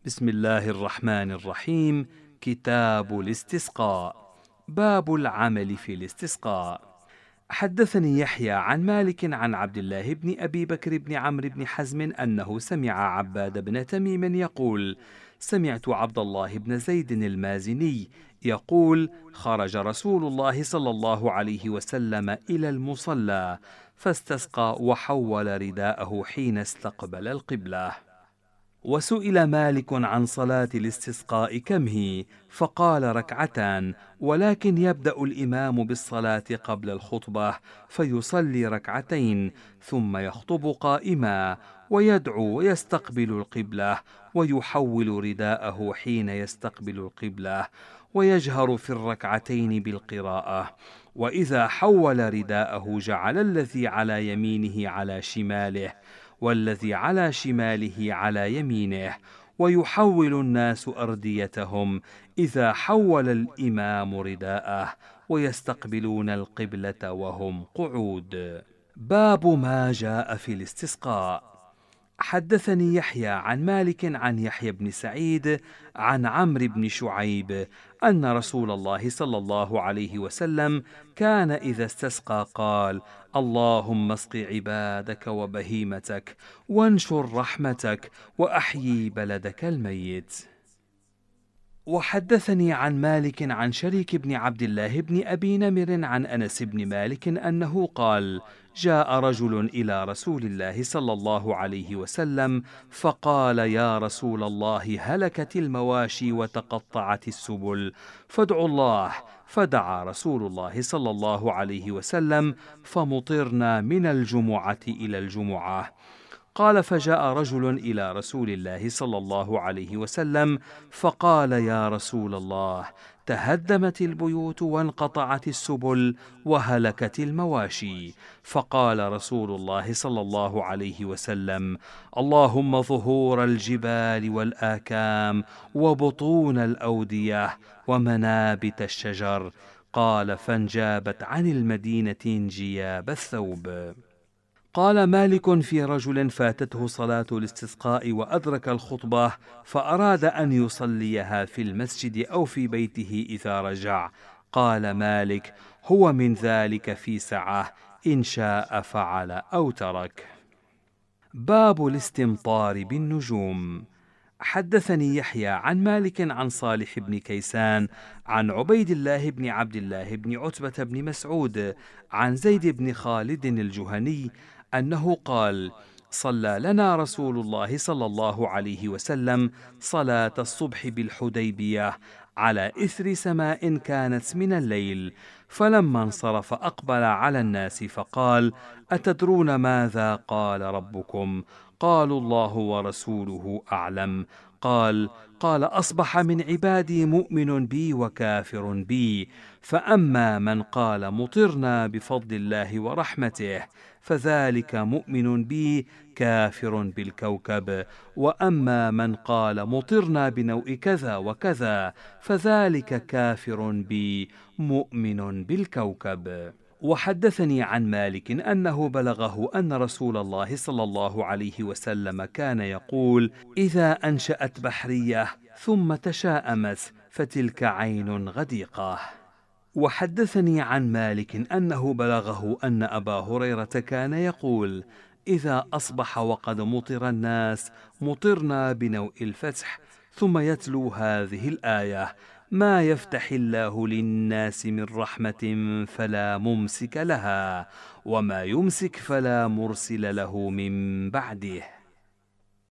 بسم الله الرحمن الرحيم. كتاب الاستسقاء. باب العمل في الاستسقاء. حدثني يحيى عن مالك عن عبد الله بن أبي بكر بن عمرو بن حزم أنه سمع عباد بن تميم يقول: سمعت عبد الله بن زيد المازني يقول: خرج رسول الله صلى الله عليه وسلم إلى المصلى فاستسقى وحول رداءه حين استقبل القبلة. وسئل مالك عن صلاة الاستسقاء كم هي، فقال: ركعتان، ولكن يبدأ الإمام بالصلاة قبل الخطبة فيصلي ركعتين ثم يخطب قائما ويدعو ويستقبل القبلة ويحول رداءه حين يستقبل القبلة ويجهر في الركعتين بالقراءة، وإذا حول رداءه جعل الذي على يمينه على شماله والذي على شماله على يمينه، ويحول الناس أرديتهم إذا حول الإمام رداءه ويستقبلون القبلة وهم قعود. باب ما جاء في الاستسقاء. حدثني يحيى عن مالك عن يحيى بن سعيد عن عمرو بن شعيب أن رسول الله صلى الله عليه وسلم كان إذا استسقى قال: اللهم اسق عبادك وبهيمتك وانشر رحمتك وأحيي بلدك الميت. وحدثني عن مالك عن شريك بن عبد الله بن أبي نمر عن أنس بن مالك أنه قال: جاء رجل إلى رسول الله صلى الله عليه وسلم فقال: يا رسول الله، هلكت المواشي وتقطعت السبل، فادعوا الله. فدعا رسول الله صلى الله عليه وسلم فمطرنا من الجمعة إلى الجمعة. قال: فجاء رجل إلى رسول الله صلى الله عليه وسلم فقال: يا رسول الله، تهدمت البيوت وانقطعت السبل وهلكت المواشي. فقال رسول الله صلى الله عليه وسلم: اللهم ظهور الجبال والآكام وبطون الأودية ومنابت الشجر. قال: فانجابت عن المدينة انجياب الثوب. قال مالك: في رجل فاتته صلاة الاستسقاء وأدرك الخطبة فأراد أن يصليها في المسجد أو في بيته إذا رجع. قال مالك: هو من ذلك في سعة، إن شاء فعل أو ترك. باب الاستمطار بالنجوم. حدثني يحيى عن مالك عن صالح بن كيسان عن عبيد الله بن عبد الله بن عتبة بن مسعود عن زيد بن خالد الجهني أنه قال: صلى لنا رسول الله صلى الله عليه وسلم صلاة الصبح بالحديبية على إثر سماء كانت من الليل، فلما انصرف أقبل على الناس فقال: أتدرون ماذا قال ربكم؟ قالوا: الله ورسوله أعلم. قال: أصبح من عبادي مؤمن بي وكافر بي، فأما من قال مطرنا بفضل الله ورحمته فذلك مؤمن بي كافر بالكوكب، وأما من قال مطرنا بنوء كذا وكذا فذلك كافر بي مؤمن بالكوكب. وحدثني عن مالك أنه بلغه أن رسول الله صلى الله عليه وسلم كان يقول: إذا أنشأت بحرية ثم تشاءمت فتلك عين غديقة. وحدثني عن مالك أنه بلغه أن أبا هريرة كان يقول: إذا أصبح وقد مطر الناس مطرنا بنوء الفتح، ثم يتلو هذه الآية: ما يفتح الله للناس من رحمة فلا ممسك لها، وما يمسك فلا مرسل له من بعده.